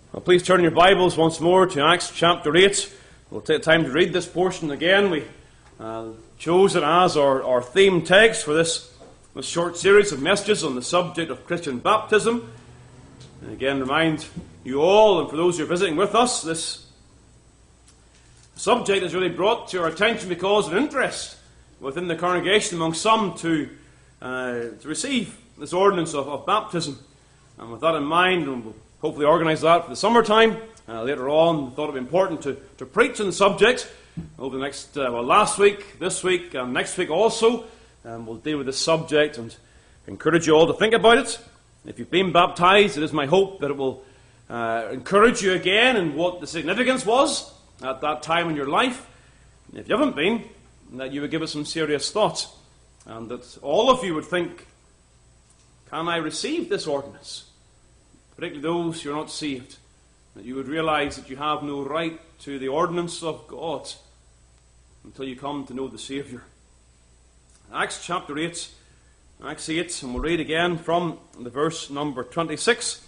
Well, please turn your Bibles once more to Acts chapter 8. We'll take time to read this portion again. We chose it as our theme text for this short series of messages on the subject of Christian baptism. And again, remind you all, and for those who are visiting with us, this subject is really brought to our attention because of interest within the congregation among some to receive this ordinance of baptism. And with that in mind, and we'll hopefully organise that for the summertime. Later on, thought it would be important to preach on the subject over the next, last week, this week, and next week also. We'll deal with this subject and encourage you all to think about it. If you've been baptised, it is my hope that it will encourage you again in what the significance was at that time in your life. If you haven't been, that you would give it some serious thought, and that all of you would think, can I receive this ordinance? Particularly those who are not saved, that you would realize that you have no right to the ordinance of God until you come to know the Saviour. Acts chapter 8, Acts 8, and we'll read again from the verse number 26.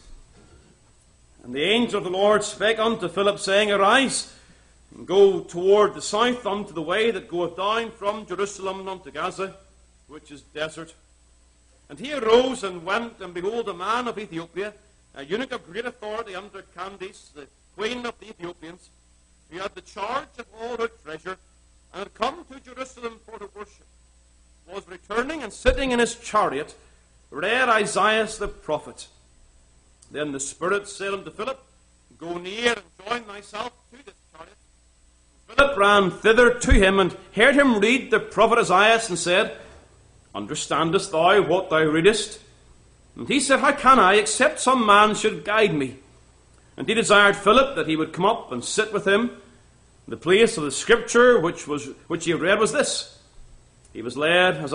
And the angel of the Lord spake unto Philip, saying, Arise, and go toward the south unto the way that goeth down from Jerusalem unto Gaza, which is desert. And he arose and went, and behold, a man of Ethiopia, a eunuch of great authority under Candace, the queen of the Ethiopians, who had the charge of all her treasure, and had come to Jerusalem for to worship, was returning and sitting in his chariot, read Isaiah the prophet. Then the Spirit said unto Philip, Go near and join thyself to this chariot. And Philip ran thither to him, and heard him read the prophet Isaiah, and said, Understandest thou what thou readest? And he said, How can I, except some man should guide me? And he desired Philip that he would come up and sit with him. The place of the scripture which he read was this: He was led as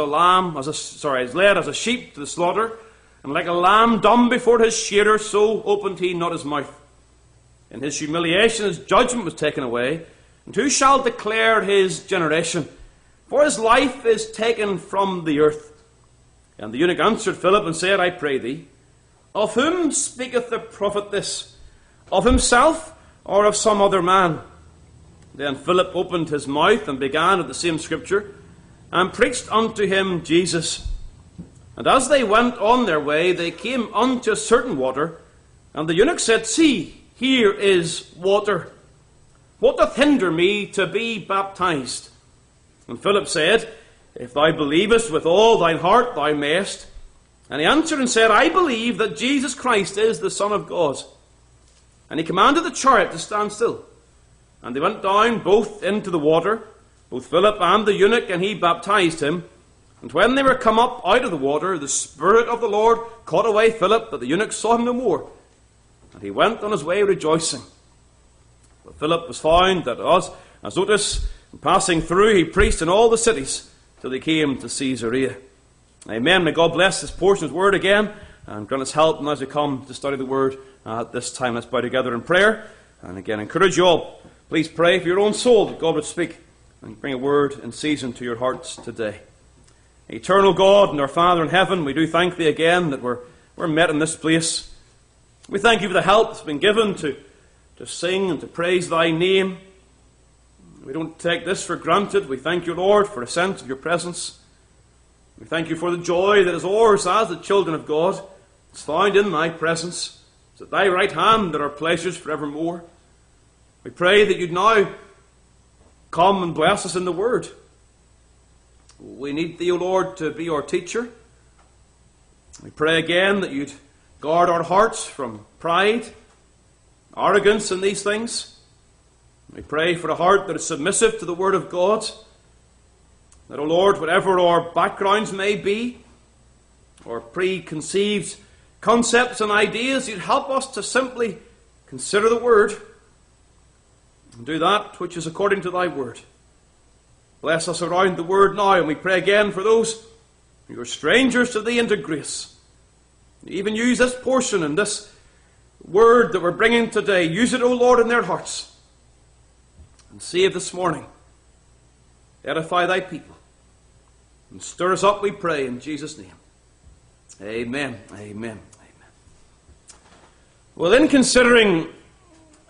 a sheep to the slaughter, and like a lamb dumb before his shearer, so opened he not his mouth. In his humiliation his judgment was taken away. And who shall declare his generation? For his life is taken from the earth. And the eunuch answered Philip and said, I pray thee, of whom speaketh the prophet this? Of himself, or of some other man? Then Philip opened his mouth and began at the same scripture, and preached unto him Jesus. And as they went on their way, they came unto a certain water, and the eunuch said, See, here is water. What doth hinder me to be baptized? And Philip said, If thou believest with all thine heart, thou mayest. And he answered and said, I believe that Jesus Christ is the Son of God. And he commanded the chariot to stand still. And they went down both into the water, both Philip and the eunuch, and he baptized him. And when they were come up out of the water, the Spirit of the Lord caught away Philip, that the eunuch saw him no more. And he went on his way rejoicing. But Philip was found that as Azotus, passing through, he preached in all the cities, till they came to Caesarea. Amen. May God bless this portion of His Word again, and grant us help as we come to study the Word at this time. Let's bow together in prayer, and again encourage you all. Please pray for your own soul that God would speak and bring a word in season to your hearts today. Eternal God and our Father in heaven, we do thank Thee again that we're met in this place. We thank You for the help that's been given to sing and to praise Thy name. We don't take this for granted. We thank You, Lord, for a sense of Your presence. We thank You for the joy that is ours as the children of God. It's found in Thy presence. It's at Thy right hand that are pleasures forevermore. We pray that You'd now come and bless us in the Word. We need Thee, O Lord, to be our teacher. We pray again that You'd guard our hearts from pride, arrogance in these things. We pray for a heart that is submissive to the Word of God. That, O Lord, whatever our backgrounds may be, or preconceived concepts and ideas, You'd help us to simply consider the Word and do that which is according to Thy Word. Bless us around the Word now, and we pray again for those who are strangers to Thee and to grace. Even use this portion and this Word that we're bringing today. Use it, O Lord, in their hearts. And save this morning. Edify Thy people. And stir us up, we pray, in Jesus' name. Amen. Amen. Amen. Well, in considering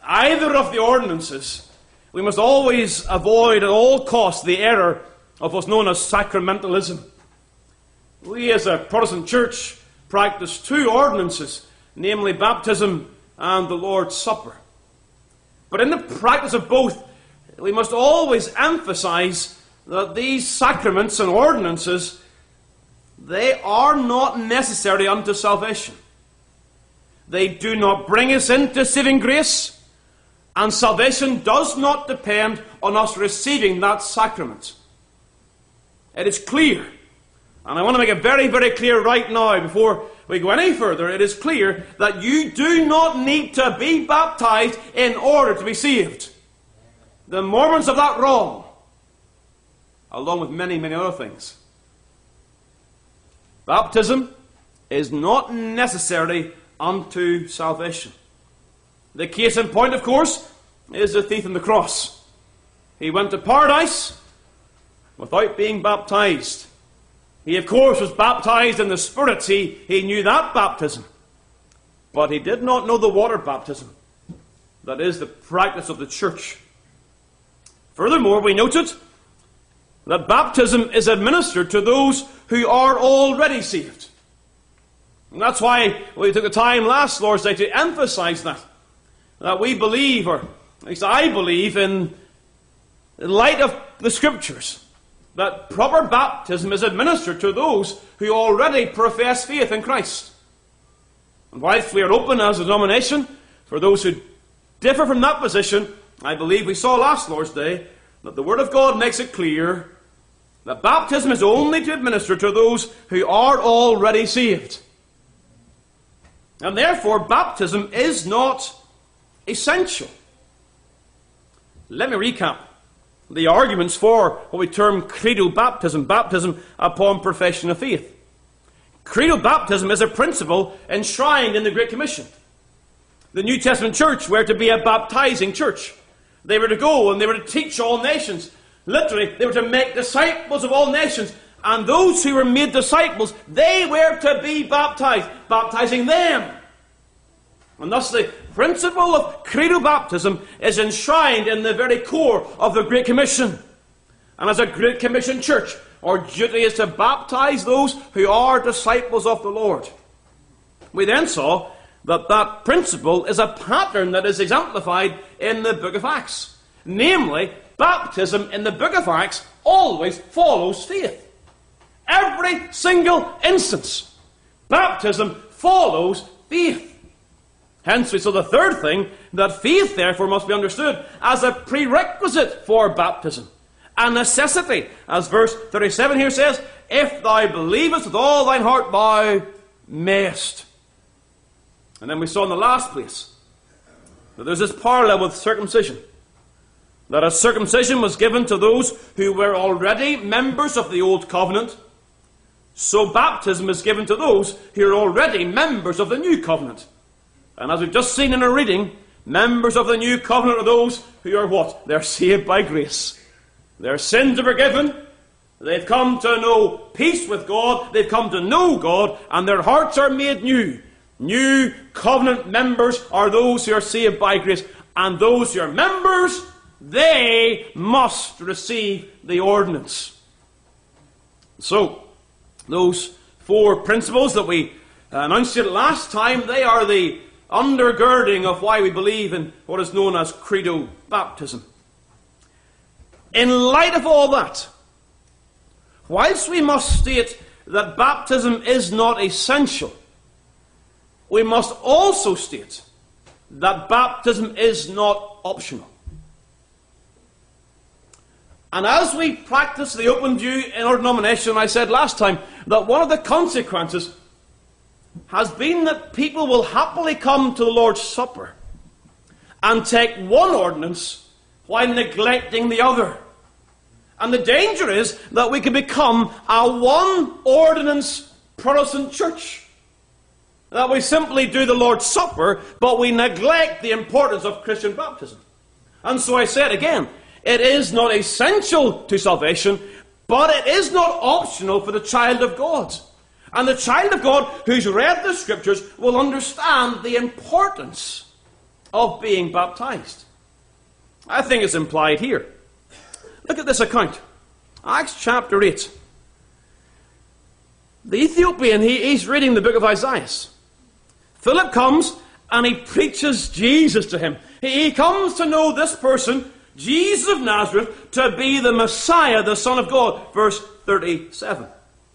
either of the ordinances, we must always avoid at all costs the error of what's known as sacramentalism. We as a Protestant church practice two ordinances, namely baptism and the Lord's Supper. But in the practice of both, we must always emphasize that these sacraments and ordinances, they are not necessary unto salvation. They do not bring us into saving grace, and salvation does not depend on us receiving that sacrament. It is clear, and I want to make it very, very clear right now before we go any further. It is clear that you do not need to be baptized in order to be saved. The Mormons have that wrong, along with many, many other things. Baptism is not necessary unto salvation. The case in point, of course, is the thief on the cross. He went to paradise without being baptized. He, of course, was baptized in the Spirit. He knew that baptism. But he did not know the water baptism. That is the practice of the church. Furthermore, we noted that baptism is administered to those who are already saved. And that's why we took the time last Lord's Day to emphasize that we believe, or at least I believe, in light of the Scriptures, that proper baptism is administered to those who already profess faith in Christ. And whilst we are open as a denomination for those who differ from that position, I believe we saw last Lord's Day that the Word of God makes it clear that baptism is only to administer to those who are already saved. And therefore, baptism is not essential. Let me recap the arguments for what we term creedal baptism, baptism upon profession of faith. Creedal baptism is a principle enshrined in the Great Commission. The New Testament church were to be a baptizing church. They were to go and they were to teach all nations. Literally, they were to make disciples of all nations. And those who were made disciples, they were to be baptized, baptizing them. And thus the principle of creedal baptism is enshrined in the very core of the Great Commission. And as a Great Commission church, our duty is to baptize those who are disciples of the Lord. We then saw that principle is a pattern that is exemplified in the book of Acts. Namely, baptism in the book of Acts always follows faith. Every single instance, baptism follows faith. Hence we saw the third thing, that faith therefore must be understood as a prerequisite for baptism. A necessity, as verse 37 here says, if thou believest with all thine heart, thou mayest. And then we saw in the last place that there's this parallel with circumcision. That a circumcision was given to those who were already members of the old covenant, so baptism is given to those who are already members of the new covenant. And as we've just seen in our reading, members of the new covenant are those who are what? They're saved by grace. Their sins are forgiven. They've come to know peace with God. They've come to know God, and their hearts are made new. New covenant members are those who are saved by grace. And those who are members, they must receive the ordinance. So, those four principles that we announced it last time, they are the undergirding of why we believe in what is known as credo baptism. In light of all that, whilst we must state that baptism is not essential, we must also state that baptism is not optional. And as we practice the open view in our denomination, I said last time that one of the consequences has been that people will happily come to the Lord's Supper and take one ordinance while neglecting the other. And the danger is that we can become a one-ordinance Protestant church. That we simply do the Lord's Supper, but we neglect the importance of Christian baptism. And so I said again, it is not essential to salvation, but it is not optional for the child of God. And the child of God who's read the Scriptures will understand the importance of being baptized? I think it's implied here. Look at this account. Acts chapter 8. The Ethiopian, he's reading the book of Isaiah. Philip comes and he preaches Jesus to him. He comes to know this person, Jesus of Nazareth, to be the Messiah, the Son of God. Verse 37.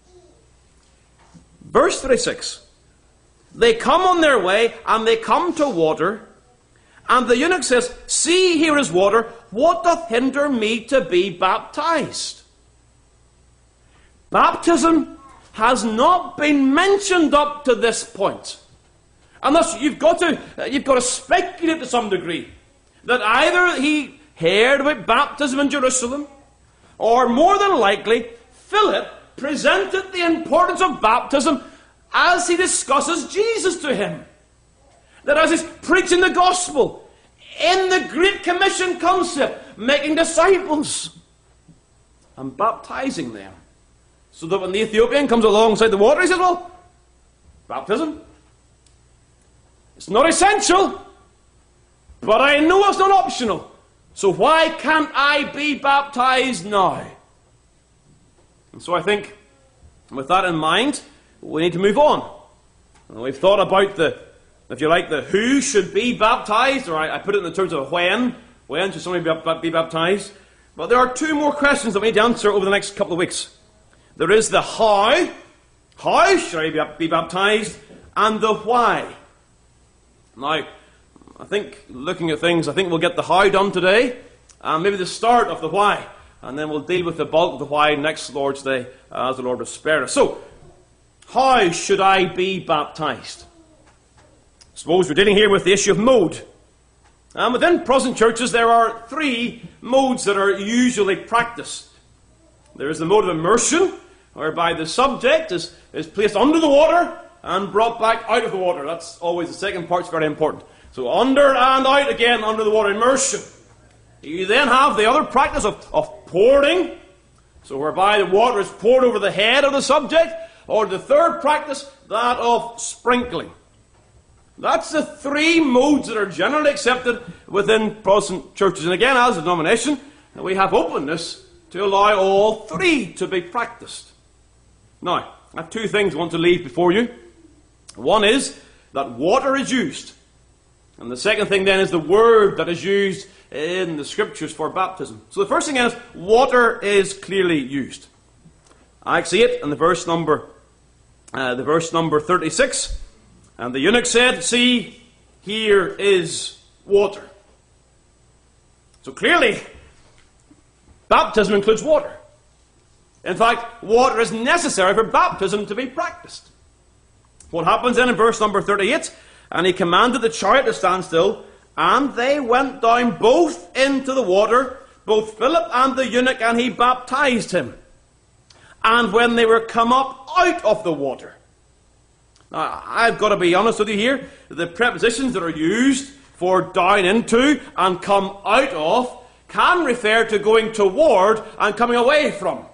Verse 36. They come on their way and they come to water. And the eunuch says, "See, here is water. What doth hinder me to be baptized?" Baptism has not been mentioned up to this point. And thus you've got to speculate to some degree that either he heard about baptism in Jerusalem, or more than likely, Philip presented the importance of baptism as he discusses Jesus to him. That as he's preaching the gospel, in the Great Commission concept, making disciples and baptizing them. So that when the Ethiopian comes alongside the water, he says, well, baptism. It's not essential, but I know it's not optional. So why can't I be baptized now? And so I think, with that in mind, we need to move on. And we've thought about the who should be baptized, or I put it in the terms of when should somebody be baptized. But there are two more questions that we need to answer over the next couple of weeks. There is the how should I be baptized, and the why. Now, I think, looking at things, I think we'll get the how done today, and maybe the start of the why, and then we'll deal with the bulk of the why next Lord's Day, as the Lord will spare us. So, how should I be baptized? I suppose we're dealing here with the issue of mode. And within Protestant churches, there are three modes that are usually practiced. There is the mode of immersion, whereby the subject is placed under the water and brought back out of the water. That's always the second part's very important. So under and out again under the water, immersion. You then have the other practice of pouring, so whereby the water is poured over the head of the subject, or the third practice, that of sprinkling. That's the three modes that are generally accepted within Protestant churches. And again, as a denomination, we have openness to allow all three to be practiced. Now, I have two things I want to leave before you. One is that water is used. And the second thing then is the word that is used in the scriptures for baptism. So the first thing is, water is clearly used. Acts 8 and the verse number 36. And the eunuch said, "See, here is water." So clearly, baptism includes water. In fact, water is necessary for baptism to be practiced. What happens then in verse number 38? And he commanded the chariot to stand still, and they went down both into the water, both Philip and the eunuch, and he baptized him. And when they were come up out of the water. Now, I've got to be honest with you here. The prepositions that are used for down into and come out of can refer to going toward and coming away from.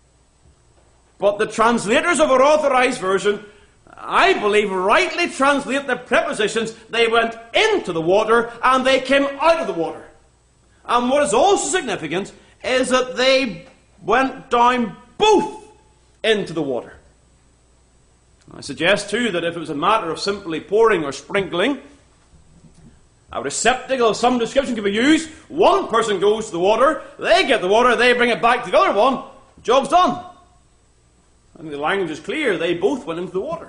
But the translators of our Authorized Version, I believe, rightly translate the prepositions. They went into the water and they came out of the water. And what is also significant is that they went down both into the water. I suggest too that if it was a matter of simply pouring or sprinkling, a receptacle of some description could be used. One person goes to the water, they get the water, they bring it back to the other one, job's done. I think the language is clear, they both went into the water.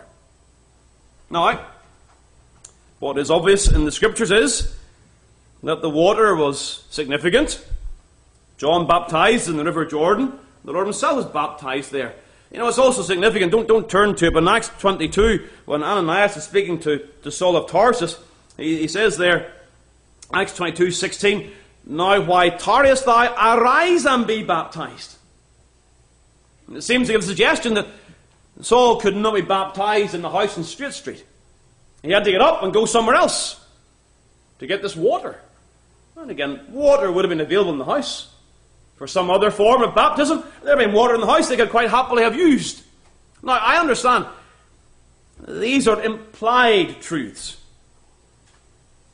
Now, what is obvious in the scriptures is that the water was significant. John baptized in the River Jordan, the Lord himself was baptized there. You know, it's also significant, don't turn to it, but in Acts 22, when Ananias is speaking to Saul of Tarsus, he says there, Acts 22:16, "Now why tarriest thou? Arise and be baptized." And it seems to give a suggestion that Saul could not be baptized in the house in Straight Street. He had to get up and go somewhere else to get this water. And again, water would have been available in the house. For some other form of baptism, there had been water in the house they could quite happily have used. Now, I understand these are implied truths.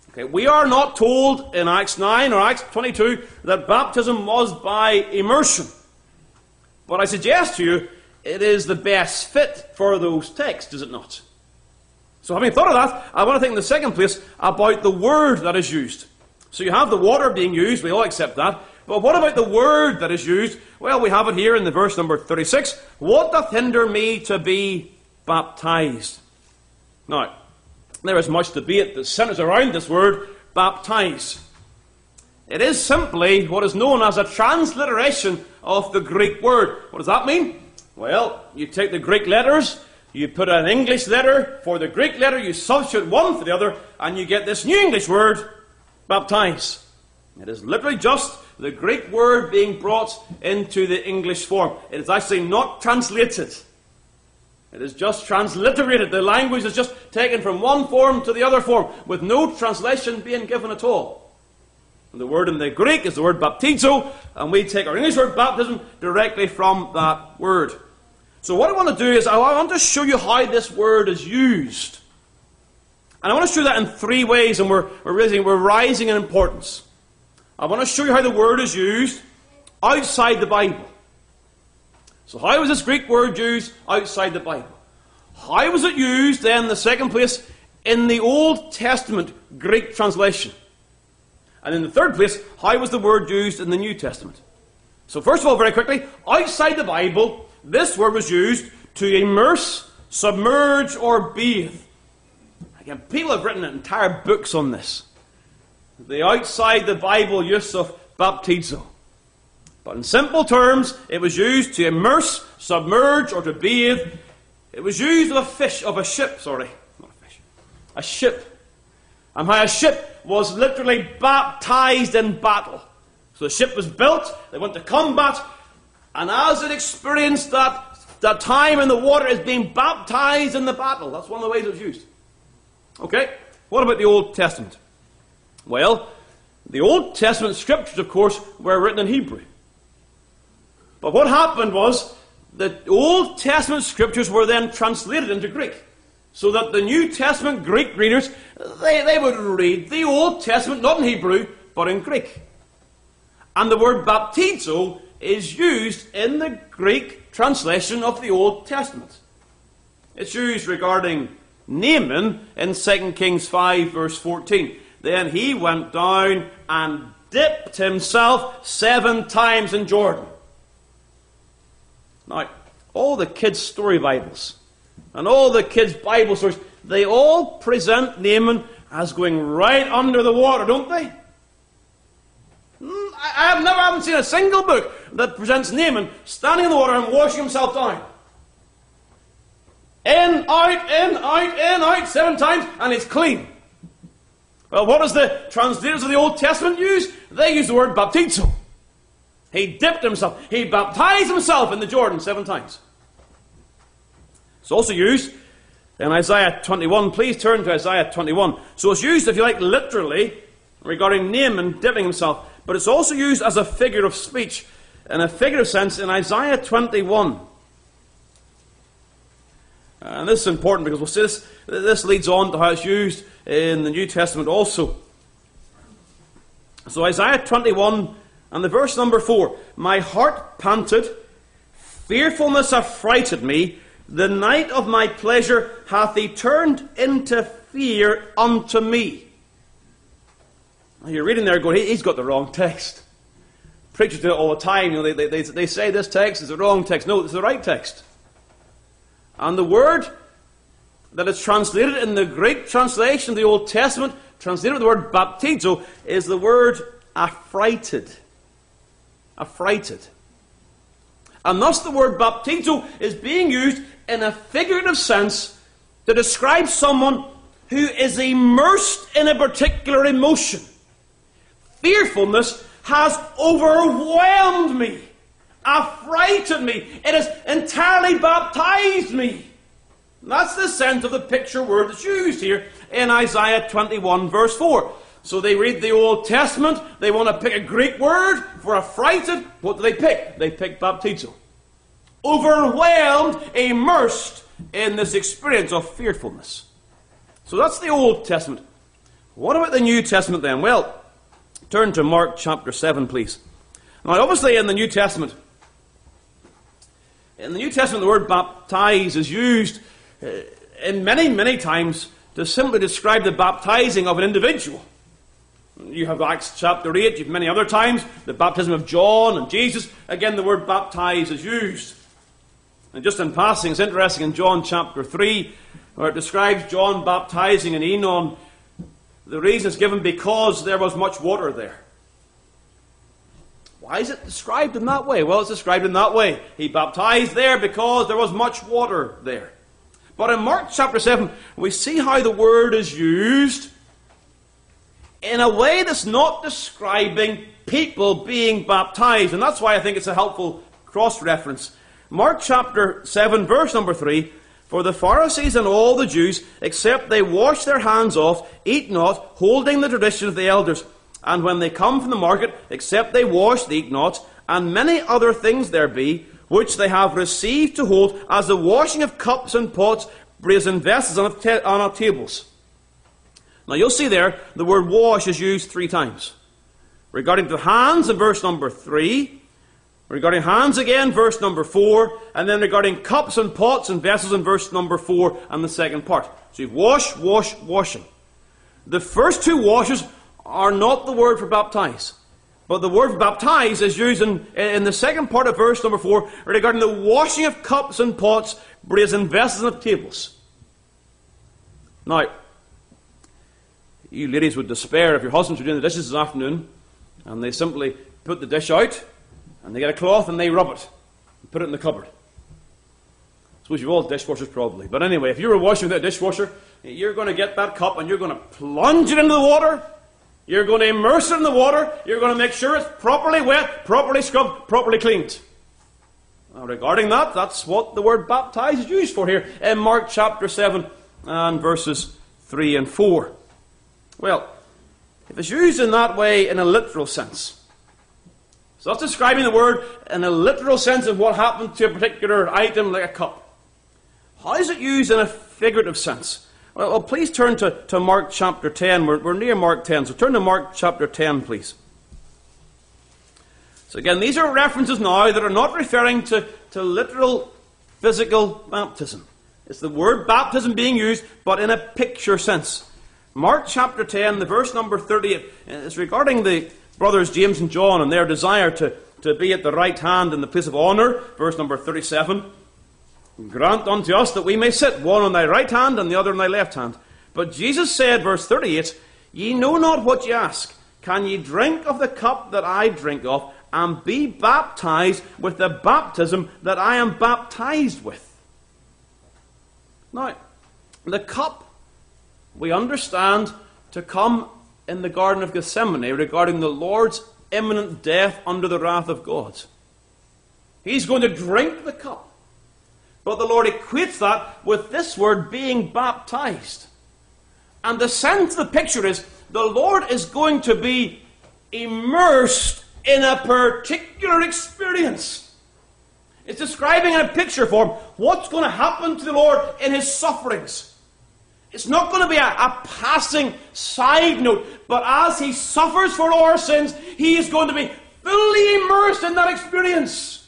Okay, we are not told in Acts 9 or Acts 22 that baptism was by immersion. But I suggest to you, it is the best fit for those texts, is it not? So having thought of that, I want to think in the second place about the word that is used. So you have the water being used, we all accept that. But what about the word that is used? Well, we have it here in the verse number 36. What doth hinder me to be baptized? Now, there is much debate that centers around this word, baptize. It is simply what is known as a transliteration of the Greek word. What does that mean? Well, you take the Greek letters, you put an English letter for the Greek letter, you substitute one for the other, and you get this new English word, baptize. It is literally just the Greek word being brought into the English form. It is actually not translated. It is just transliterated. The language is just taken from one form to the other form, with no translation being given at all. And the word in the Greek is the word baptizo, and we take our English word baptism directly from that word. So what I want to do is I want to show you how this word is used. And I want to show that in three ways, and we're rising in importance. I want to show you how the word is used outside the Bible. So how was this Greek word used outside the Bible? How was it used then, in the second place, in the Old Testament Greek translation? And in the third place, how was the word used in the New Testament? So first of all, very quickly, outside the Bible, this word was used to immerse, submerge, or bathe. Again, people have written entire books on this. The outside the Bible use of baptizo. But in simple terms, it was used to immerse, submerge, or to bathe. It was used of a ship. And how a ship was literally baptized in battle. So the ship was built, they went to combat, and as it experienced that time in the water, it's being baptized in the battle. That's one of the ways it was used. Okay, what about the Old Testament? Well, the Old Testament scriptures, of course, were written in Hebrew. But what happened was the Old Testament scriptures were then translated into Greek. So that the New Testament Greek readers, they would read the Old Testament, not in Hebrew, but in Greek. And the word baptizo is used in the Greek translation of the Old Testament. It's used regarding Naaman in 2 Kings 5 verse 14. Then he went down and dipped himself 7 times in Jordan. Now, all the kids' story Bibles and all the kids' Bible stories, they all present Naaman as going right under the water, don't they? I haven't seen a single book that presents Naaman standing in the water and washing himself down. In, out, 7 times, and it's clean. Well, what does the translators of the Old Testament use? They use the word baptizo. He dipped himself. He baptized himself in the Jordan 7 times. It's also used in Isaiah 21. Please turn to Isaiah 21. So it's used, if you like, literally regarding Naaman dipping himself. But it's also used as a figure of speech, in a figurative sense, in Isaiah 21. And this is important because we'll see this leads on to how it's used in the New Testament also. So Isaiah 21 and the verse number 4. My heart panted, fearfulness affrighted me, the night of my pleasure hath he turned into fear unto me. Now you're reading there going, he's got the wrong text. Preachers do it all the time. You know, they say this text is the wrong text. No, it's the right text. And the word that is translated in the Greek translation of the Old Testament, translated with the word baptizo, is the word affrighted. Affrighted. And thus the word baptizo is being used in a figurative sense to describe someone who is immersed in a particular emotion. Fearfulness has overwhelmed me, affrighted me. It has entirely baptized me. And that's the sense of the picture word that's used here in Isaiah 21 verse 4. So they read the Old Testament, they want to pick a Greek word for affrighted. What do they pick? They pick baptizo. Overwhelmed, immersed in this experience of fearfulness. So that's the Old Testament. What about the New Testament then? Well, turn to Mark chapter 7, please. Now, obviously in the New Testament, the word baptize is used in many times to simply describe the baptizing of an individual. You have Acts chapter 8, you have many other times, the baptism of John and Jesus. Again, the word baptize is used. And just in passing, it's interesting in John chapter 3, where it describes John baptizing in Enon. The reason is given because there was much water there. Why is it described in that way? Well, it's described in that way. He baptized there because there was much water there. But in Mark chapter 7, we see how the word is used in a way that's not describing people being baptized. And that's why I think it's a helpful cross-reference. Mark chapter 7, verse number 3, "For the Pharisees and all the Jews, except they wash their hands off, eat not, holding the tradition of the elders. And when they come from the market, except they wash, they eat not. And many other things there be, which they have received to hold, as the washing of cups and pots, brazen vessels, and of tables." Now you'll see there, the word wash is used 3 times. Regarding the hands in verse number 3, regarding hands again, verse number 4, and then regarding cups and pots and vessels in verse number 4 and the second part. So you've wash, wash, washing. The first 2 washes are not the word for baptize. But the word for baptize is used in the second part of verse number 4 regarding the washing of cups and pots, brazen vessels, and of tables. Now, you ladies would despair if your husbands were doing the dishes this afternoon and they simply put the dish out and they get a cloth and they rub it and put it in the cupboard. I suppose you're all dishwashers probably. But anyway, if you were washing with a dishwasher, you're going to get that cup and you're going to plunge it into the water. You're going to immerse it in the water. You're going to make sure it's properly wet, properly scrubbed, properly cleaned. Now, regarding that, that's what the word baptize is used for here in Mark chapter 7 and verses 3 and 4. Well, if it's used in that way in a literal sense, so that's describing the word in a literal sense of what happened to a particular item like a cup. How is it used in a figurative sense? Well, please turn to Mark chapter 10. We're near Mark 10, so turn to Mark chapter 10, please. So again, these are references now that are not referring to literal physical baptism. It's the word baptism being used, but in a picture sense. Mark chapter 10, the verse number 38, is regarding the brothers James and John and their desire to be at the right hand in the place of honour. Verse number 37. "Grant unto us that we may sit, one on thy right hand and the other on thy left hand. But Jesus said," verse 38, "Ye know not what ye ask. Can ye drink of the cup that I drink of, and be baptized with the baptism that I am baptized with?" Now, the cup we understand to come in the Garden of Gethsemane regarding the Lord's imminent death under the wrath of God. He's going to drink the cup. But the Lord equates that with this word being baptized. And the sense of the picture is the Lord is going to be immersed in a particular experience. It's describing in a picture form what's going to happen to the Lord in his sufferings. It's not going to be a passing side note, but as he suffers for our sins, he is going to be fully immersed in that experience.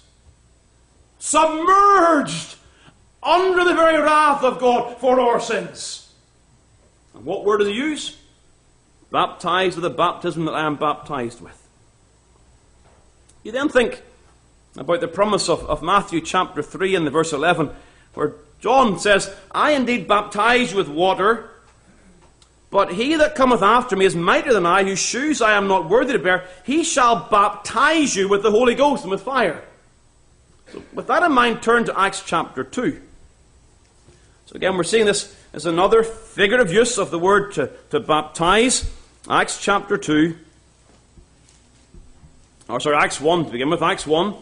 Submerged under the very wrath of God for our sins. And what word does he use? Baptized with the baptism that I am baptized with. You then think about the promise of Matthew chapter 3 and the verse 11, where John says, "I indeed baptize you with water, but he that cometh after me is mightier than I, whose shoes I am not worthy to bear. He shall baptize you with the Holy Ghost and with fire." So with that in mind, turn to Acts chapter 2. So again, we're seeing this as another figurative use of the word to baptize. Acts chapter 2. Acts 1 to begin with. Acts 1.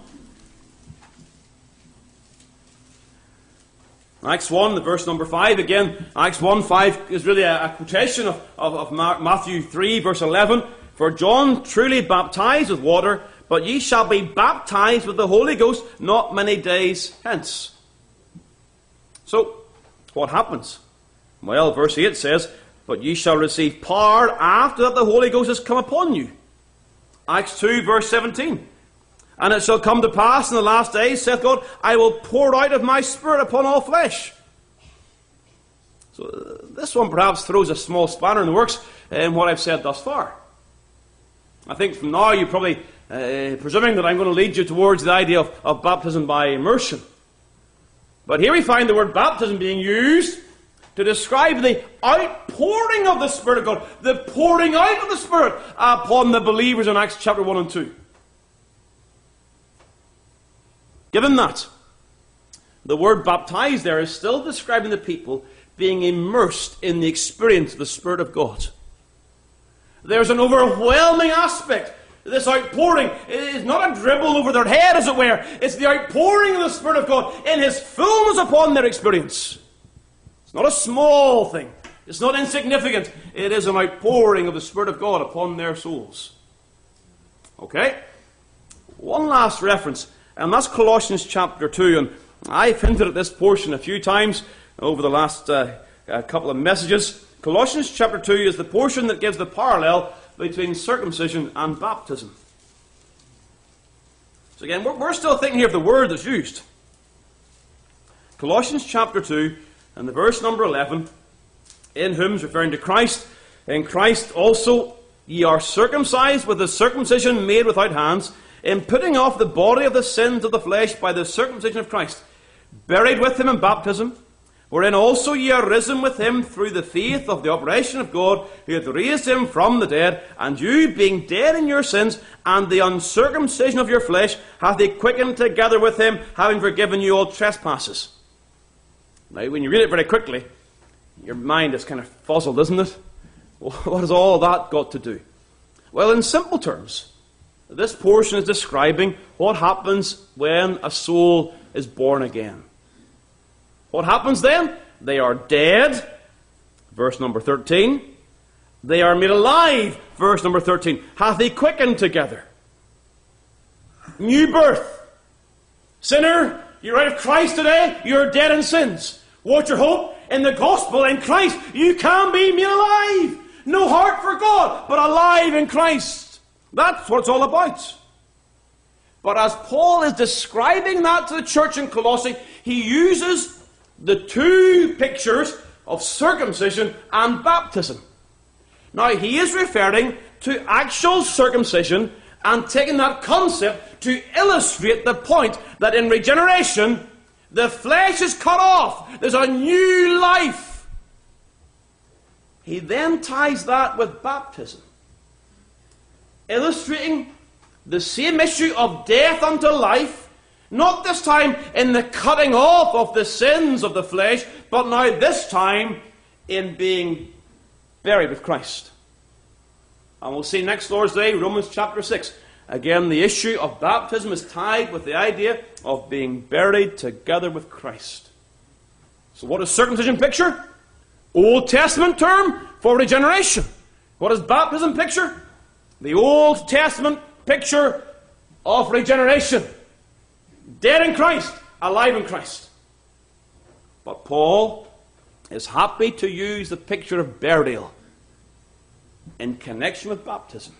Acts 1, the verse number 5. Again, Acts 1:5 is really a quotation of Matthew 3, verse 11. "For John truly baptized with water, but ye shall be baptized with the Holy Ghost not many days hence." So, what happens? Well, verse 8 says, but ye shall receive power after that the Holy Ghost has come upon you. Acts 2, verse 17. And it shall come to pass in the last days, saith God, I will pour out of my Spirit upon all flesh. So this one perhaps throws a small spanner in the works in what I've said thus far. I think from now you're probably presuming that I'm going to lead you towards the idea of baptism by immersion. But here we find the word baptism being used to describe the outpouring of the Spirit of God, the pouring out of the Spirit upon the believers in Acts chapter 1 and 2. Given that, the word baptized there is still describing the people being immersed in the experience of the Spirit of God. There's an overwhelming aspect. This outpouring is not a dribble over their head, as it were. It's the outpouring of the Spirit of God in His fullness upon their experience. It's not a small thing. It's not insignificant. It is an outpouring of the Spirit of God upon their souls. Okay? One last reference, and that's Colossians chapter 2. And I've hinted at this portion a few times over the last couple of messages. Colossians chapter 2 is the portion that gives the parallel between circumcision and baptism. So again, we're still thinking here of the word that's used. Colossians chapter 2 and the verse number 11, in whom is referring to Christ. In Christ also ye are circumcised with the circumcision made without hands, in putting off the body of the sins of the flesh by the circumcision of Christ, buried with him in baptism, wherein also ye are risen with him through the faith of the operation of God, who hath raised him from the dead, and you, being dead in your sins, and the uncircumcision of your flesh, hath he quickened together with him, having forgiven you all trespasses. Now, when you read it very quickly, your mind is kind of fuzzled, isn't it? What has all that got to do? Well, in simple terms, this portion is describing what happens when a soul is born again. What happens then? They are dead, verse number 13. They are made alive, verse number 13. Hath he quickened together. New birth. Sinner, you're out of Christ today, you're dead in sins. What's your hope? In the gospel, in Christ, you can be made alive. No heart for God, but alive in Christ. That's what it's all about. But as Paul is describing that to the church in Colossae, he uses the two pictures of circumcision and baptism. Now, he is referring to actual circumcision and taking that concept to illustrate the point that in regeneration, the flesh is cut off. There's a new life. He then ties that with baptism, illustrating the same issue of death unto life, not this time in the cutting off of the sins of the flesh, but now this time in being buried with Christ. And we'll see next Lord's Day, Romans chapter 6. Again, the issue of baptism is tied with the idea of being buried together with Christ. So what is circumcision picture? Old Testament term for regeneration. What is baptism picture? The Old Testament picture of regeneration. Dead in Christ, alive in Christ. But Paul is happy to use the picture of burial in connection with baptism.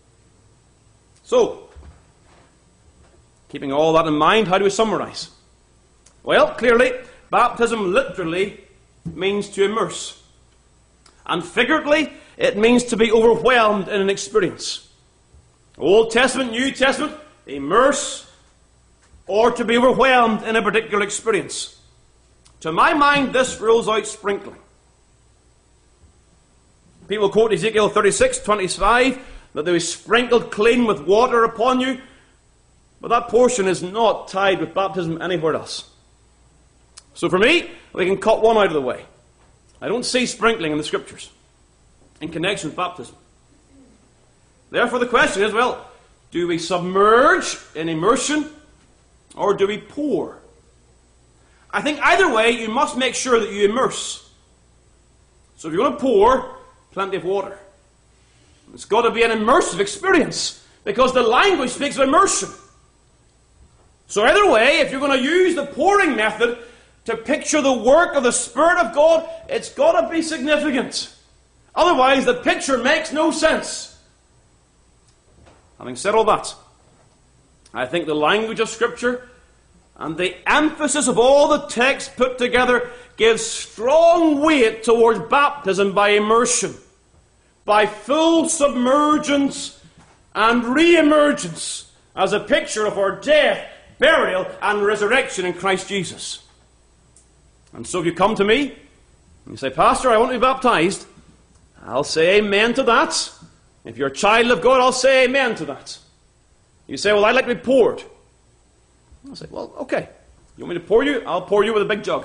So, keeping all that in mind, how do we summarize? Well, clearly, baptism literally means to immerse. And figuratively, it means to be overwhelmed in an experience. Old Testament, New Testament, immerse, or to be overwhelmed in a particular experience. To my mind, this rules out sprinkling. People quote Ezekiel 36:25, that they were sprinkled clean with water upon you. But that portion is not tied with baptism anywhere else. So for me, we can cut one out of the way. I don't see sprinkling in the Scriptures in connection with baptism. Therefore the question is, well, do we submerge in immersion or do we pour? I think either way you must make sure that you immerse. So if you're going to pour, plenty of water. It's got to be an immersive experience because the language speaks of immersion. So either way, if you're going to use the pouring method to picture the work of the Spirit of God, it's got to be significant. Otherwise, the picture makes no sense. Having said all that, I think the language of Scripture and the emphasis of all the texts put together gives strong weight towards baptism by immersion, by full submergence and re-emergence as a picture of our death, burial, and resurrection in Christ Jesus. And so if you come to me and you say, Pastor, I want to be baptized, I'll say amen to that. If you're a child of God, I'll say amen to that. You say, well, I'd like to be poured. I'll say, well, okay. You want me to pour you? I'll pour you with a big jug.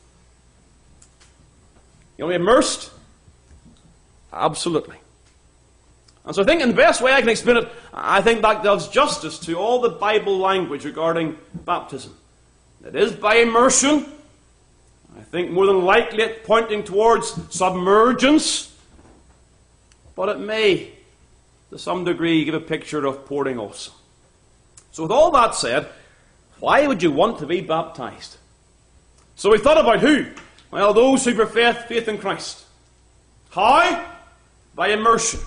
You want me immersed? Absolutely. And so I think in the best way I can explain it, I think that does justice to all the Bible language regarding baptism. It is by immersion. I think more than likely it's pointing towards submergence. But it may, to some degree, give a picture of pouring also. So with all that said, why would you want to be baptized? So we thought about who? Well, those who profess faith in Christ. How? By immersion.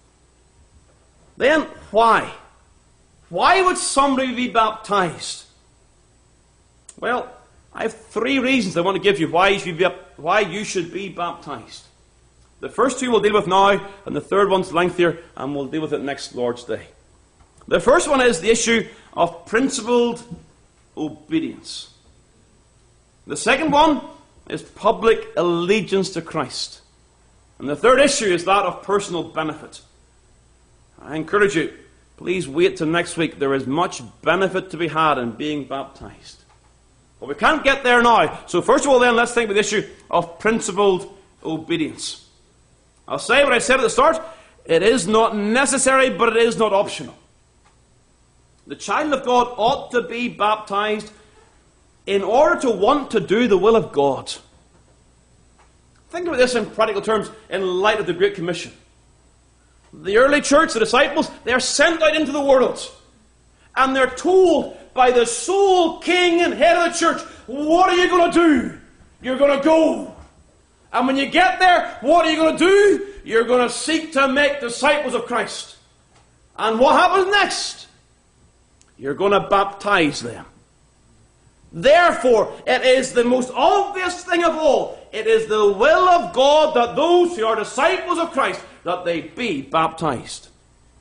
Then, why? Why would somebody be baptized? Well, I have 3 reasons I want to give you why you should be baptized. The first 2 we'll deal with now, and the third one's lengthier, and we'll deal with it next Lord's Day. The first one is the issue of principled obedience. The second one is public allegiance to Christ. And the third issue is that of personal benefit. I encourage you, please wait till next week. There is much benefit to be had in being baptized. But we can't get there now. So first of all then, let's think of the issue of principled obedience. I'll say what I said at the start. It is not necessary, but it is not optional. The child of God ought to be baptized in order to want to do the will of God. Think about this in practical terms in light of the Great Commission. The early church, the disciples, they are sent out into the world. And they're told by the sole king and head of the church, what are you going to do? You're going to go. And when you get there, what are you going to do? You're going to seek to make disciples of Christ. And what happens next? You're going to baptize them. Therefore, it is the most obvious thing of all. It is the will of God that those who are disciples of Christ, that they be baptized.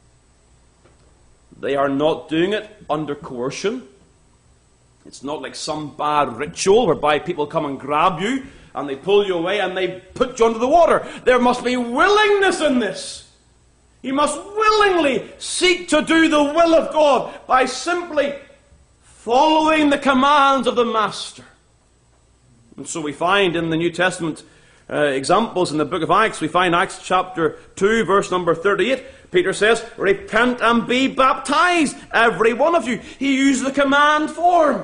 They are not doing it under coercion. It's not like some bad ritual whereby people come and grab you and they pull you away and they put you under the water. There must be willingness in this. You must willingly seek to do the will of God by simply following the commands of the Master. And so we find in the New Testament examples in the book of Acts, we find Acts chapter 2, verse number 38. Peter says, repent and be baptized, every one of you. He used the command form.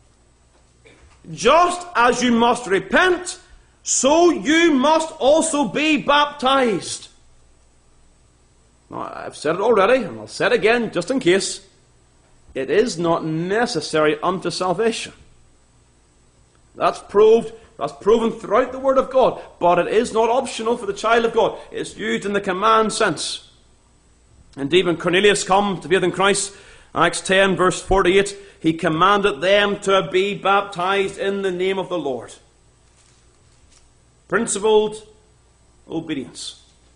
Just as you must repent, so you must also be baptized. Now, I've said it already, and I'll say it again, just in case. It is not necessary unto salvation. That's proven throughout the Word of God. But it is not optional for the child of God. It's used in the command sense. Indeed, when Cornelius come to faith in Christ, Acts 10, verse 48, he commanded them to be baptized in the name of the Lord. Principled obedience.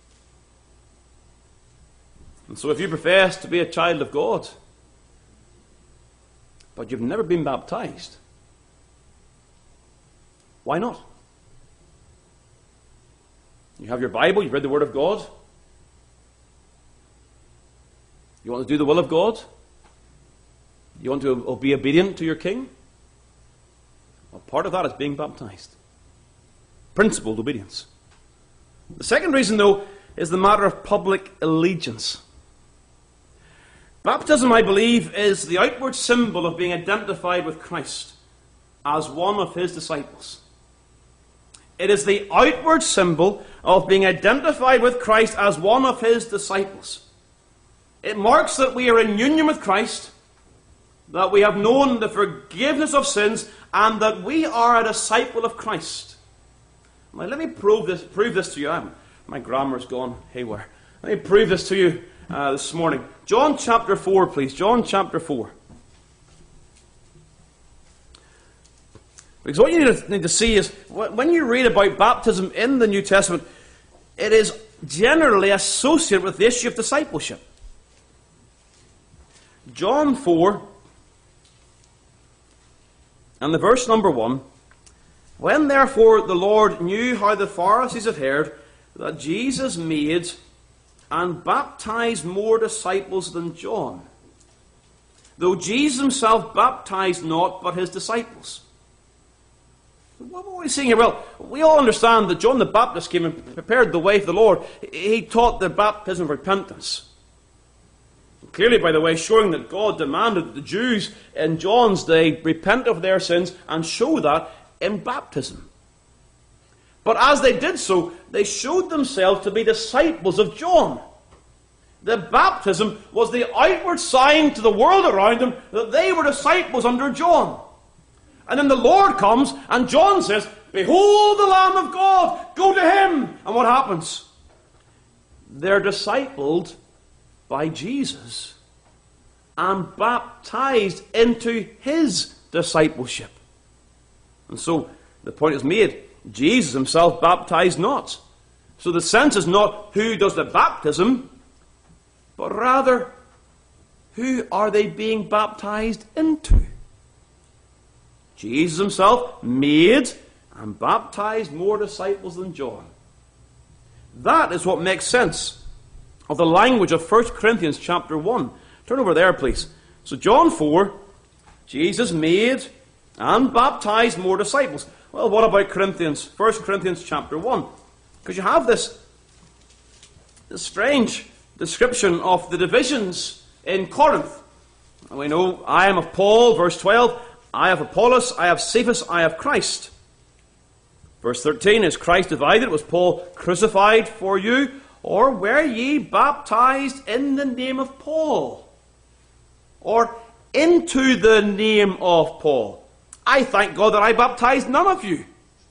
And so if you profess to be a child of God, but you've never been baptized, why not? You have your Bible, you've read the Word of God. You want to do the will of God? You want to be obedient to your King? Well, part of that is being baptized. Principled obedience. The second reason, though, is the matter of public allegiance. Baptism, I believe, is the outward symbol of being identified with Christ as one of His disciples. It is the outward symbol of being identified with Christ as one of His disciples. It marks that we are in union with Christ, that we have known the forgiveness of sins, and that we are a disciple of Christ. Now let me prove this to you. My grammar's gone haywire. Let me prove this to you this morning. John chapter 4, please. John chapter 4. Because what you need to see is, when you read about baptism in the New Testament, it is generally associated with the issue of discipleship. John 4, and the verse number 1. When therefore the Lord knew how the Pharisees had heard that Jesus made and baptized more disciples than John, though Jesus himself baptized not, but his disciples. What are we seeing here? Well, we all understand that John the Baptist came and prepared the way for the Lord. He taught the baptism of repentance. Clearly, by the way, showing that God demanded that the Jews in John's day repent of their sins and show that in baptism. But as they did so, they showed themselves to be disciples of John. The baptism was the outward sign to the world around them that they were disciples under John. And then the Lord comes, and John says, "Behold the Lamb of God, go to him." And what happens? They're discipled by Jesus and baptized into his discipleship. And so the point is made, Jesus himself baptized not. So the sense is not who does the baptism, but rather, who are they being baptized into? Jesus himself made and baptized more disciples than John. That is what makes sense of the language of 1 Corinthians chapter 1. Turn over there, please. So John 4, Jesus made and baptized more disciples. Well, what about Corinthians? 1 Corinthians chapter 1. Because you have this strange description of the divisions in Corinth. And we know, I am of Paul, verse 12. I have Apollos, I have Cephas, I have Christ. Verse 13, is Christ divided? Was Paul crucified for you? Or were ye baptized in the name of Paul? Or into the name of Paul? I thank God that I baptized none of you,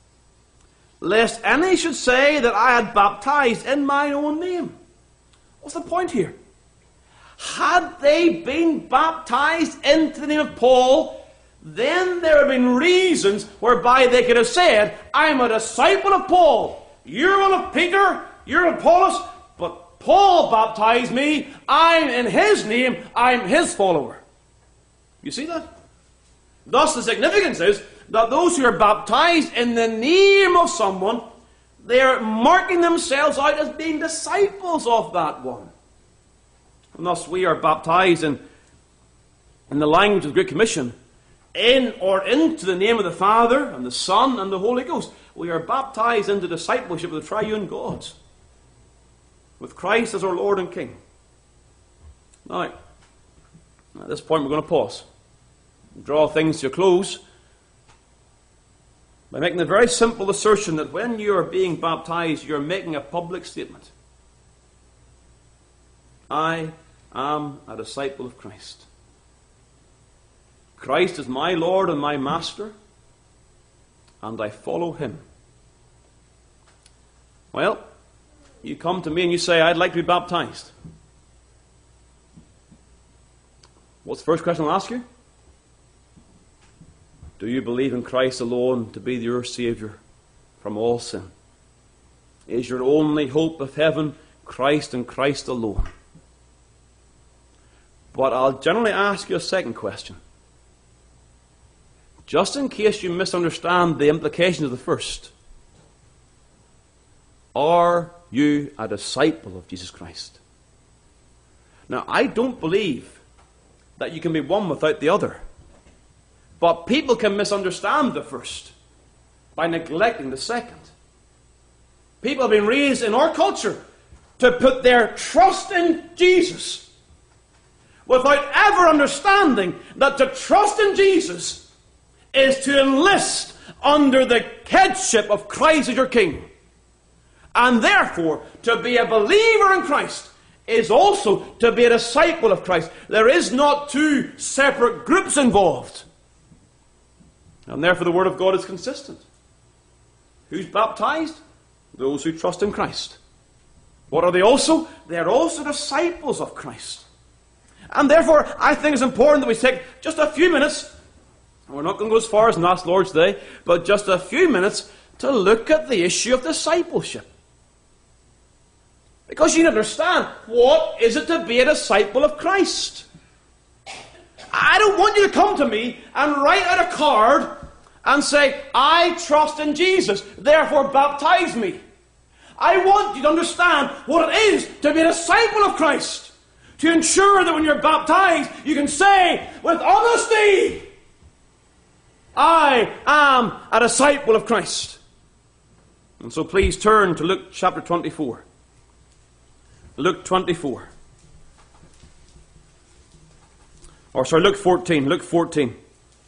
lest any should say that I had baptized in my own name. What's the point here? Had they been baptized into the name of Paul, then there would have been reasons whereby they could have said, I'm a disciple of Paul. You're one of Peter, you're of Apollos, but Paul baptized me. I'm in his name, I'm his follower. You see that? Thus the significance is that those who are baptized in the name of someone, they are marking themselves out as being disciples of that one. And thus we are baptized in the language of the Great Commission, in or into the name of the Father and the Son and the Holy Ghost. We are baptized into discipleship of the triune God, with Christ as our Lord and King. Now, at this point we're going to pause, draw things to a close by making the very simple assertion that when you are being baptized, you're making a public statement. I am a disciple of Christ. Christ is my Lord and my Master, and I follow him. Well, you come to me and you say, I'd like to be baptized. What's the first question I'll ask you? Do you believe in Christ alone to be your Saviour from all sin? Is your only hope of heaven Christ and Christ alone? But I'll generally ask you a second question, just in case you misunderstand the implications of the first. Are you a disciple of Jesus Christ? Now, I don't believe that you can be one without the other. But people can misunderstand the first by neglecting the second. People have been raised in our culture to put their trust in Jesus without ever understanding that to trust in Jesus is to enlist under the headship of Christ as your King. And therefore, to be a believer in Christ is also to be a disciple of Christ. There is not two separate groups involved. And therefore the Word of God is consistent. Who's baptized? Those who trust in Christ. What are they also? They are also disciples of Christ. And therefore, I think it's important that we take just a few minutes, we're not going to go as far as last Lord's Day, but just a few minutes to look at the issue of discipleship. Because you need to understand, what is it to be a disciple of Christ? I don't want you to come to me and write out a card and say, I trust in Jesus, therefore baptize me. I want you to understand what it is to be a disciple of Christ. To ensure that when you're baptized, you can say with honesty, I am a disciple of Christ. And so please turn to Luke chapter 24. Luke 24. Or sorry, Luke 14. Luke 14.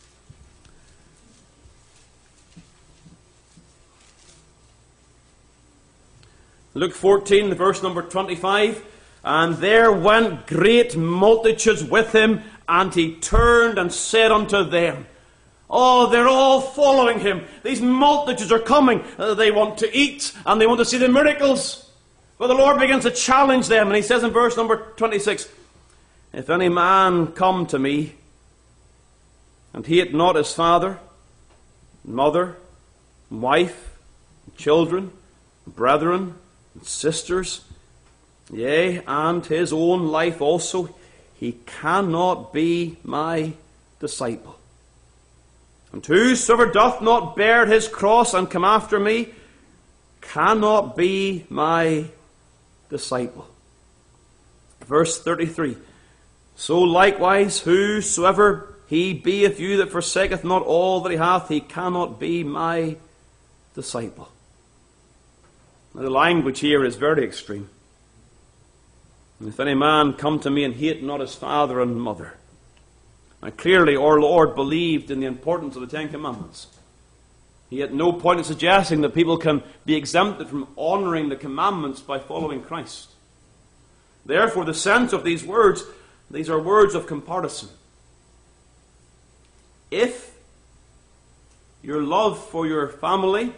Luke 14, verse number 25. And there went great multitudes with him, and he turned and said unto them, oh, they're all following him. These multitudes are coming. They want to eat, and they want to see the miracles. But the Lord begins to challenge them, and he says in verse number 26, if any man come to me, and hate not his father, mother, wife, children, brethren, and sisters, yea, and his own life also, he cannot be my disciple. And whosoever doth not bear his cross and come after me, cannot be my disciple. Verse 33, so likewise, whosoever he be of you that forsaketh not all that he hath, he cannot be my disciple. Now, the language here is very extreme. If any man come to me and hate not his father and mother. Now clearly our Lord believed in the importance of the Ten Commandments. He had no point in suggesting that people can be exempted from honouring the commandments by following Christ. Therefore, the sense of these words, these are words of comparison. If your love for your family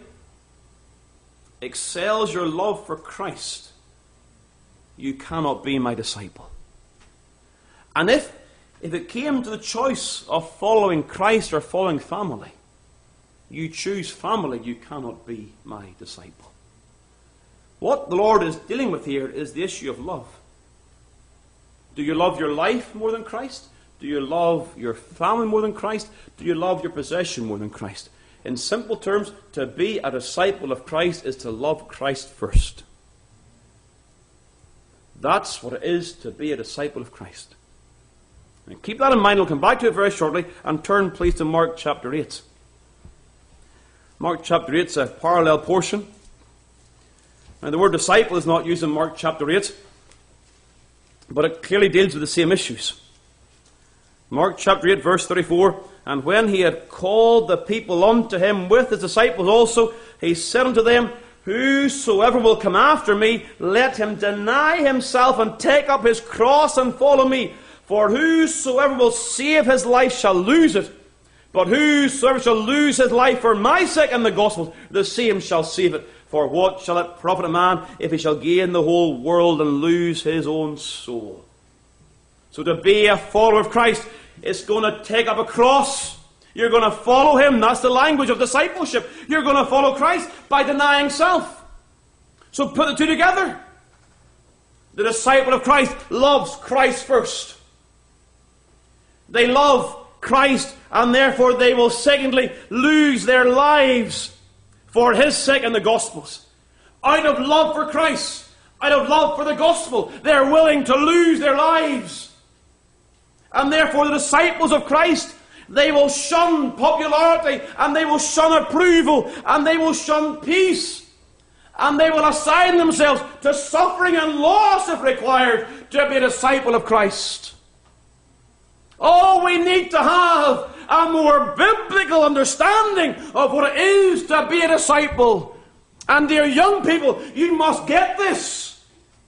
excels your love for Christ, you cannot be my disciple. And if it came to the choice of following Christ or following family, you choose family, you cannot be my disciple. What the Lord is dealing with here is the issue of love. Do you love your life more than Christ? Do you love your family more than Christ? Do you love your possession more than Christ? In simple terms, to be a disciple of Christ is to love Christ first. That's what it is to be a disciple of Christ. And keep that in mind. We'll come back to it very shortly. And turn, please, to Mark chapter 8. Mark chapter 8 is a parallel portion. Now, the word disciple is not used in Mark chapter 8, but it clearly deals with the same issues. Mark chapter 8, verse 34, and when he had called the people unto him with his disciples also, he said unto them, whosoever will come after me, let him deny himself and take up his cross and follow me. For whosoever will save his life shall lose it. But whosoever shall lose his life for my sake and the gospel, the same shall save it. For what shall it profit a man if he shall gain the whole world and lose his own soul? So to be a follower of Christ, it's going to take up a cross. You're going to follow him. That's the language of discipleship. You're going to follow Christ by denying self. So put the two together. The disciple of Christ loves Christ first. They love Christ, and therefore they will secondly lose their lives for his sake and the gospel's. Out of love for Christ, out of love for the gospel, they're willing to lose their lives. And therefore the disciples of Christ, they will shun popularity, and they will shun approval, and they will shun peace, and they will assign themselves to suffering and loss if required to be a disciple of Christ. Oh, we need to have a more biblical understanding of what it is to be a disciple. And dear young people, you must get this.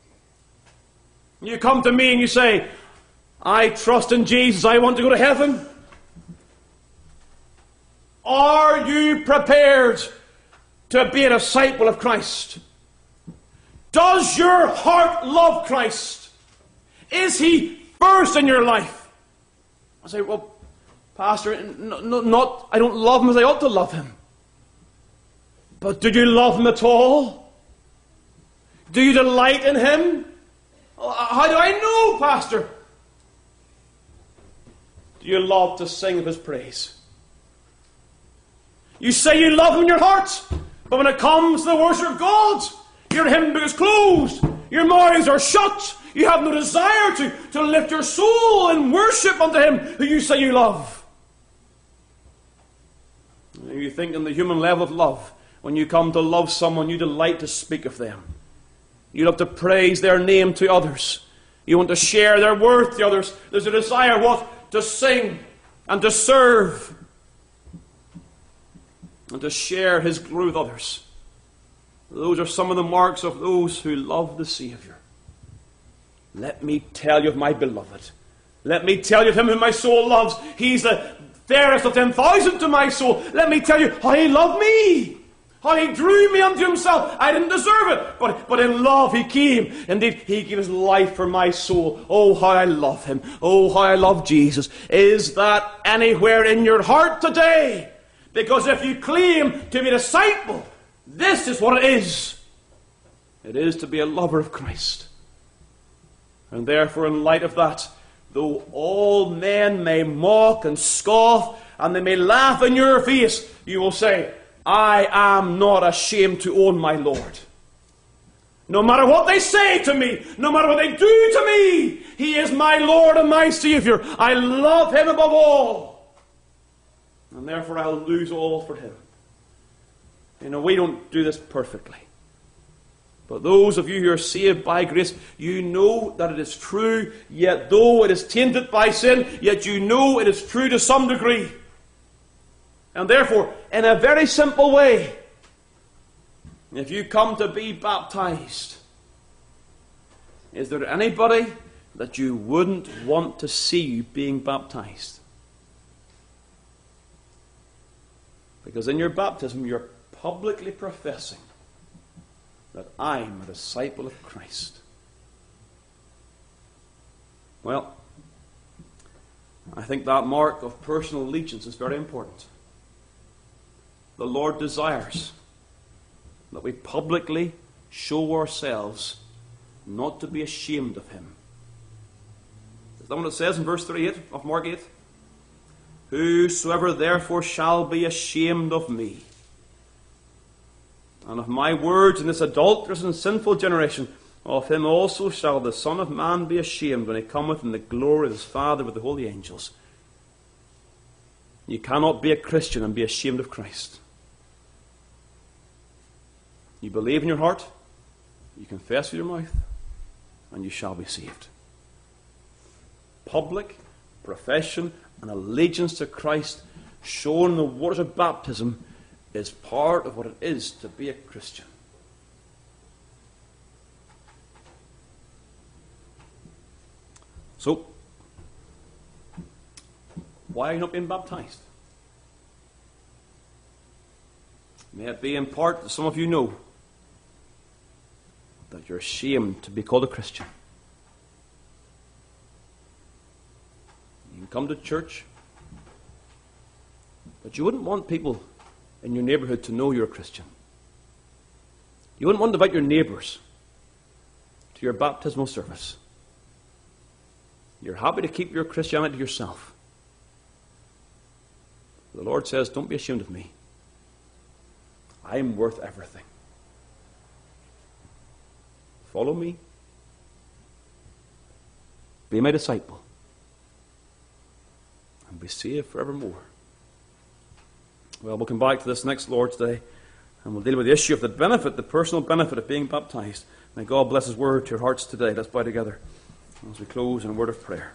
You come to me and you say, I trust in Jesus, I want to go to heaven. Are you prepared to be a disciple of Christ? Does your heart love Christ? Is He first in your life? I say, well, Pastor, I don't love Him as I ought to love Him. But do you love Him at all? Do you delight in Him? How do I know, Pastor? Do you love to sing of His praise? You say you love Him in your heart, but when it comes to the worship of God, your hymn book is closed, your mouths are shut, you have no desire to lift your soul in worship unto Him who you say you love. You think on the human level of love, when you come to love someone, you delight to speak of them. You love to praise their name to others. You want to share their worth to others. There's a desire, what? To sing and to serve and to share His glory with others. Those are some of the marks of those who love the Saviour. Let me tell you of my beloved. Let me tell you of Him whom my soul loves. He's the fairest of 10,000 to my soul. Let me tell you how He loved me. How He drew me unto Himself. I didn't deserve it, but in love He came. Indeed, He gave His life for my soul. Oh, how I love Him. Oh, how I love Jesus. Is that anywhere in your heart today? Because if you claim to be a disciple, this is what it is. It is to be a lover of Christ. And therefore, in light of that, though all men may mock and scoff, and they may laugh in your face, you will say, I am not ashamed to own my Lord. No matter what they say to me, no matter what they do to me, He is my Lord and my Saviour. I love Him above all. And therefore I'll lose all for Him. You know, we don't do this perfectly. But those of you who are saved by grace, you know that it is true, yet though it is tainted by sin, yet you know it is true to some degree. And therefore, in a very simple way, if you come to be baptized, is there anybody that you wouldn't want to see you being baptized? Because in your baptism, you're publicly professing that I'm a disciple of Christ. Well, I think that mark of personal allegiance is very important. The Lord desires that we publicly show ourselves not to be ashamed of Him. Is that what it says in verse 38 of Mark 8? Whosoever therefore shall be ashamed of me and of my words in this adulterous and sinful generation, of him also shall the Son of Man be ashamed when He cometh in the glory of His Father with the holy angels. You cannot be a Christian and be ashamed of Christ. You believe in your heart, you confess with your mouth, and you shall be saved. Public profession and allegiance to Christ shown in the waters of baptism is part of what it is to be a Christian. So, why are you not being baptized? May it be in part that some of you know that you're ashamed to be called a Christian. You can come to church, but you wouldn't want people in your neighbourhood to know you're a Christian. You wouldn't want to invite your neighbours to your baptismal service. You're happy to keep your Christianity to yourself. The Lord says, don't be ashamed of me. I'm worth everything. Follow me. Be my disciple. And be saved forevermore. Well, we'll come back to this next Lord's Day, and we'll deal with the issue of the benefit, the personal benefit of being baptized. May God bless His word to your hearts today. Let's bow together as we close in a word of prayer.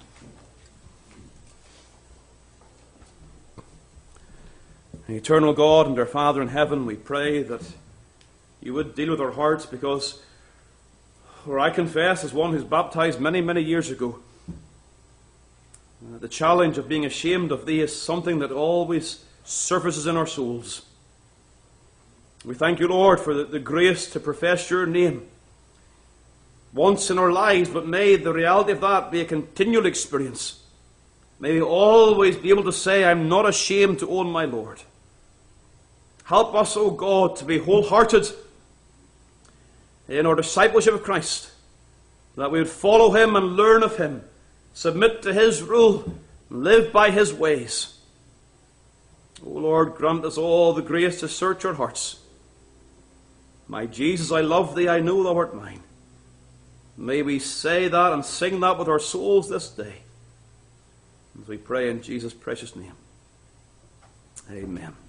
Eternal God and our Father in heaven, we pray that You would deal with our hearts, because I confess, as one who's baptized many, many years ago, the challenge of being ashamed of Thee is something that always surfaces in our souls. We thank You, Lord, for the grace to profess Your name, once in our lives, but may the reality of that be a continual experience. May we always be able to say, I'm not ashamed to own my Lord. Help us, O God, to be wholehearted in our discipleship of Christ, that we would follow him and learn of him, submit to his rule, and live by his ways. O Lord, grant us all the grace to search our hearts. My Jesus, I love thee, I know thou art mine. May we say that and sing that with our souls this day, as we pray in Jesus' precious name. Amen.